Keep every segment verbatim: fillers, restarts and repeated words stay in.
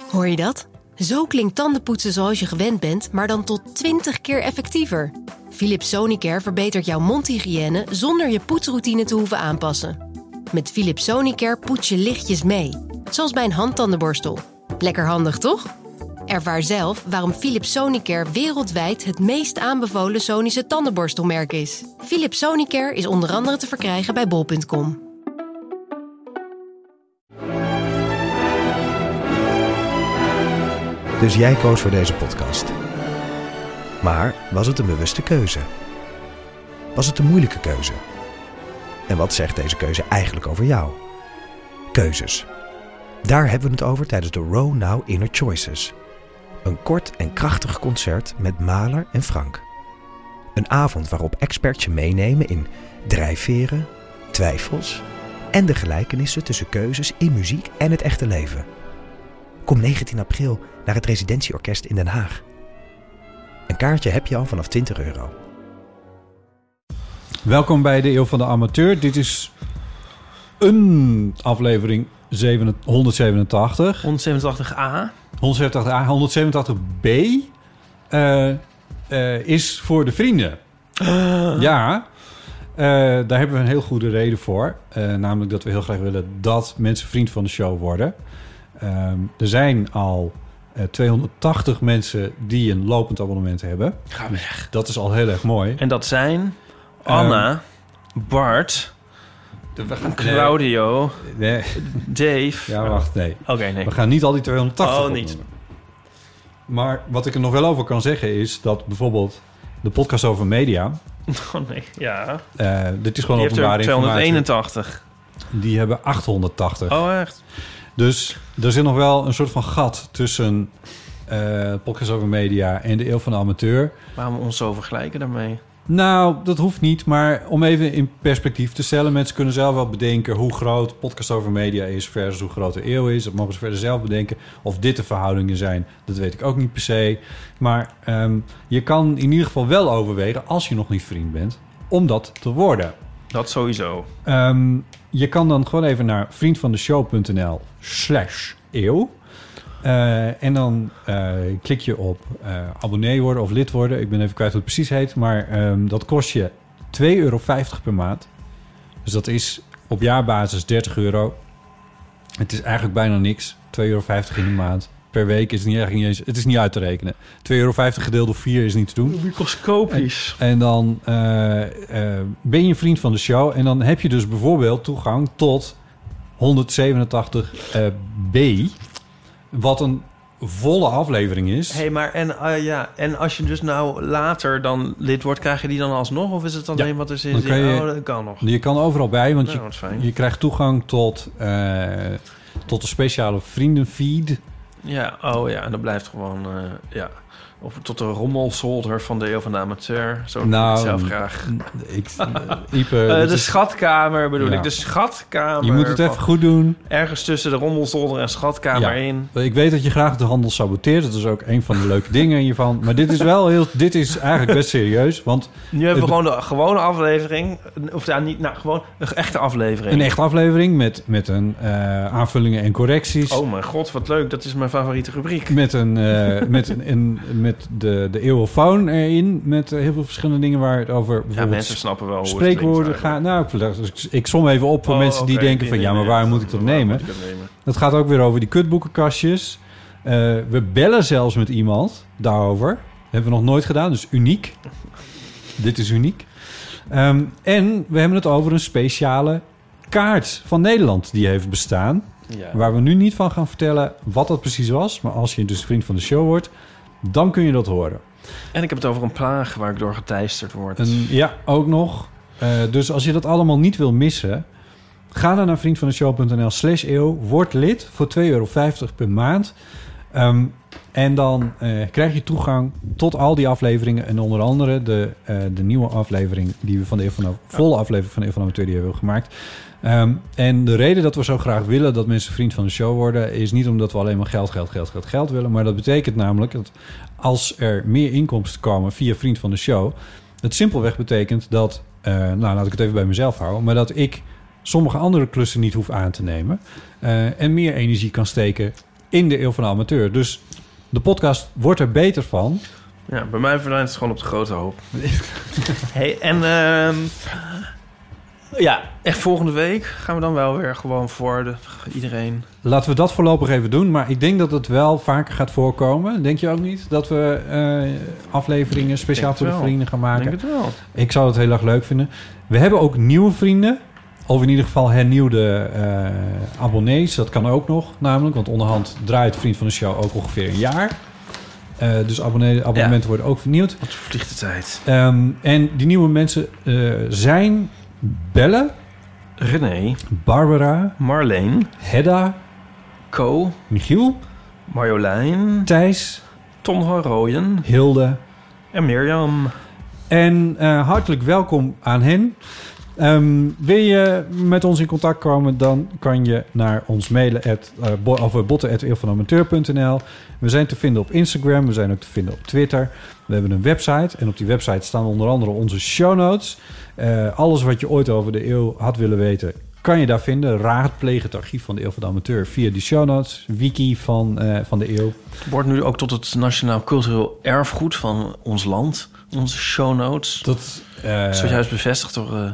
Hoor je dat? Zo klinkt tandenpoetsen zoals je gewend bent, maar dan tot twintig keer effectiever. Philips Sonicare verbetert jouw mondhygiëne zonder je poetsroutine te hoeven aanpassen. Met Philips Sonicare poets je lichtjes mee, zoals bij een handtandenborstel. Lekker handig, toch? Ervaar zelf waarom Philips Sonicare wereldwijd het meest aanbevolen Sonische tandenborstelmerk is. Philips Sonicare is onder andere te verkrijgen bij bol punt com. Dus jij koos voor deze podcast. Maar was het een bewuste keuze? Was het een moeilijke keuze? En wat zegt deze keuze eigenlijk over jou? Keuzes. Daar hebben we het over tijdens de Row Now Inner Choices. Een kort en krachtig concert met Mahler en Frank. Een avond waarop experts je meenemen in drijfveren, twijfels en de gelijkenissen tussen keuzes in muziek en het echte leven. Kom negentien april naar het Residentieorkest in Den Haag. Een kaartje heb je al vanaf twintig euro. Welkom bij de Eeuw van de Amateur. Dit is een aflevering honderdzevenentachtig. honderdzevenentachtig A. honderdzevenentachtig A. honderdzevenentachtig B uh, uh, is voor de vrienden. Uh. Ja, uh, daar hebben we een heel goede reden voor. Uh, namelijk dat we heel graag willen dat mensen vriend van de show worden. Um, er zijn al uh, tweehonderdtachtig mensen die een lopend abonnement hebben. Ga weg. Dat is al heel erg mooi. En dat zijn Anna, um, Bart, de, we gaan, Claudio, nee. Dave. Ja, wacht, nee. Oké, okay, nee. We gaan niet al die tweehonderdtachtig Oh, opnoemen. niet. Maar wat ik er nog wel over kan zeggen is dat bijvoorbeeld de podcast over media... Oh nee, ja. Uh, dit is gewoon die openbare heeft er tweehonderdeenentachtig. Die hebben achthonderdtachtig. Oh, echt? Dus er zit nog wel een soort van gat tussen uh, podcast over media en de Eeuw van de Amateur. Waarom ons zo vergelijken daarmee? Nou, dat hoeft niet, maar om even in perspectief te stellen... mensen kunnen zelf wel bedenken hoe groot podcast over media is... versus hoe groot de eeuw is. Dat mogen ze verder zelf bedenken. Of dit de verhoudingen zijn, dat weet ik ook niet per se. Maar um, je kan in ieder geval wel overwegen, als je nog niet vriend bent... om dat te worden. Dat sowieso. Um, je kan dan gewoon even naar vriendvandeshow.nl slash eeuw... Uh, en dan uh, klik je op uh, abonnee worden of lid worden. Ik ben even kwijt hoe het precies heet. Maar um, dat kost je twee euro vijftig per maand. Dus dat is op jaarbasis dertig euro. Het is eigenlijk bijna niks. twee euro vijftig in de maand. Per week is het niet, eigenlijk niet eens... Het is niet uit te rekenen. twee euro vijftig gedeeld door vier is niet te doen. Microscopisch. En, en dan uh, uh, ben je vriend van de show. En dan heb je dus bijvoorbeeld toegang tot honderdzevenentachtig B... Wat een volle aflevering is. Hé, hey, maar en, uh, ja, en als je dus nou later dan lid wordt... krijg je die dan alsnog? Of is het alleen ja, wat er is? Dan kan je, oh, dat kan nog. Je kan overal bij, want nou, je, je krijgt toegang tot, uh, tot een speciale vriendenfeed. Ja, oh ja, en dat blijft gewoon... Uh, ja. Of tot de rommelzolder van de Eeuw van de Amateur. Zo nou, ik zelf graag. Ik, Ipe, uh, de is, schatkamer bedoel ja. ik. De schatkamer. Je moet het even goed doen. Ergens tussen de rommelzolder en schatkamer ja. in. Ik weet dat je graag de handel saboteert. Dat is ook een van de leuke dingen hiervan. Maar dit is wel heel... Dit is eigenlijk best serieus. Want nu hebben we gewoon de gewone aflevering. Of ja, niet... Nou, gewoon een echte aflevering. Een echte aflevering met, met een uh, aanvullingen en correcties. Oh mijn god, wat leuk. Dat is mijn favoriete rubriek. Met een... Uh, met een, een met de, de eeuwofoon erin. Met uh, heel veel verschillende dingen waar het over... Ja, mensen snappen wel hoe spreekwoorden gaan. Nou, ik, ik, ik som even op voor oh, mensen die okay, denken van... ja, maar waar moet ik dat nemen? Ik dat nemen? Dat gaat ook weer over die kutboekenkastjes. Uh, we bellen zelfs met iemand daarover. Dat hebben we nog nooit gedaan, dus uniek. Dit is uniek. Um, en we hebben het over een speciale kaart van Nederland die heeft bestaan. Ja. Waar we nu niet van gaan vertellen wat dat precies was. Maar als je dus vriend van de show wordt... dan kun je dat horen. En ik heb het over een plaag waar ik door geteisterd word. En, ja, ook nog. Uh, dus als je dat allemaal niet wil missen... ga dan naar vriendvandeshow.nl slash eeuw. Word lid voor twee euro vijftig per maand. Um, en dan uh, krijg je toegang tot al die afleveringen. En onder andere de, uh, de nieuwe aflevering... die we van de, van de volle aflevering van de Eeuw van de Amateur die hebben gemaakt... Um, en de reden dat we zo graag willen dat mensen vriend van de show worden... is niet omdat we alleen maar geld, geld, geld, geld, geld willen... maar dat betekent namelijk dat als er meer inkomsten komen via vriend van de show... het simpelweg betekent dat... Uh, nou, laat ik het even bij mezelf houden... maar dat ik sommige andere klussen niet hoef aan te nemen... Uh, en meer energie kan steken in de Eeuw van de Amateur. Dus de podcast wordt er beter van. Ja, bij mij verdwijnt het gewoon op de grote hoop. Hey, en uh, ja, echt volgende week gaan we dan wel weer gewoon voor de, iedereen. Laten we dat voorlopig even doen. Maar ik denk dat het wel vaker gaat voorkomen. Denk je ook niet? Dat we uh, afleveringen speciaal voor de vrienden gaan maken? Ik denk het wel. Ik zou het heel erg leuk vinden. We hebben ook nieuwe vrienden. Of in ieder geval hernieuwde uh, abonnees. Dat kan ook nog namelijk. Want onderhand draait Vriend van de Show ook ongeveer een jaar. Uh, dus abonnee, abonnementen ja. worden ook vernieuwd. Wat vliegt de tijd. Um, en die nieuwe mensen uh, zijn Belle, René, Barbara, Marleen, Hedda, Co, Michiel, Marjolein, Thijs, Ton van Rooyen, Hilde en Mirjam. En uh, hartelijk welkom aan hen. Um, wil je met ons in contact komen, dan kan je naar ons mailen at, uh, bo- of botten at eeuwvanamateur punt n l. We zijn te vinden op Instagram, we zijn ook te vinden op Twitter. We hebben een website en op die website staan onder andere onze show notes. Uh, alles wat je ooit over de eeuw had willen weten, kan je daar vinden. Raadpleeg het archief van de Eeuw van de Amateur via die show notes. Wiki van, uh, van de eeuw. Het wordt nu ook tot het Nationaal Cultureel Erfgoed van ons land. Onze show notes. Dat uh, is juist bevestigd door uh,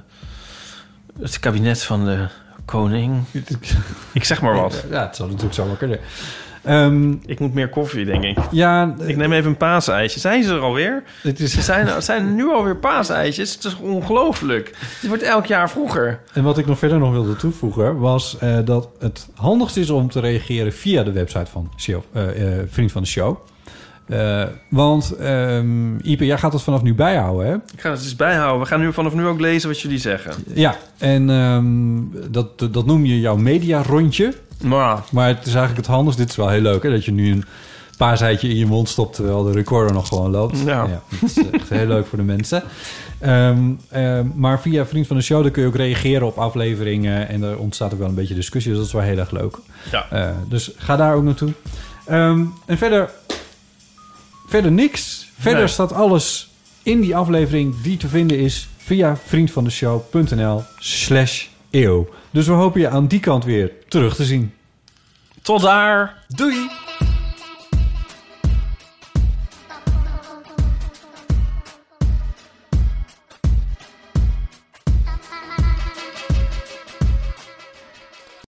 het kabinet van de koning. Ik zeg maar wat. Ja, het zou natuurlijk zo wel kunnen. Um, ik moet meer koffie, denk ik. Ja, ik neem even een paaseitje. Zijn ze er alweer? Het is... zijn, er, zijn er nu alweer paaseitjes? Het is ongelooflijk. Het wordt elk jaar vroeger. En wat ik nog verder nog wilde toevoegen was uh, dat het handigst is om te reageren via de website van show, uh, uh, Vriend van de Show. Uh, want um, Ipe, jij gaat het vanaf nu bijhouden, hè? Ik ga het dus bijhouden. We gaan nu vanaf nu ook lezen wat jullie zeggen. Ja, en um, dat, dat noem je jouw media-rondje. Maar. maar het is eigenlijk het handigst. Dit is wel heel leuk, hè? Dat je nu een paaseitje in je mond stopt terwijl de recorder nog gewoon loopt. Ja. ja dat is echt heel leuk voor de mensen. Um, um, maar via Vriend van de Show dan kun je ook reageren op afleveringen. En er ontstaat ook wel een beetje discussie. Dus dat is wel heel erg leuk. Ja. Uh, dus ga daar ook naartoe. Um, en verder... Verder niks. Verder nee. staat alles in die aflevering die te vinden is via vriendvandeshow.nl slash eeuw. Dus we hopen je aan die kant weer terug te zien. Tot daar. Doei!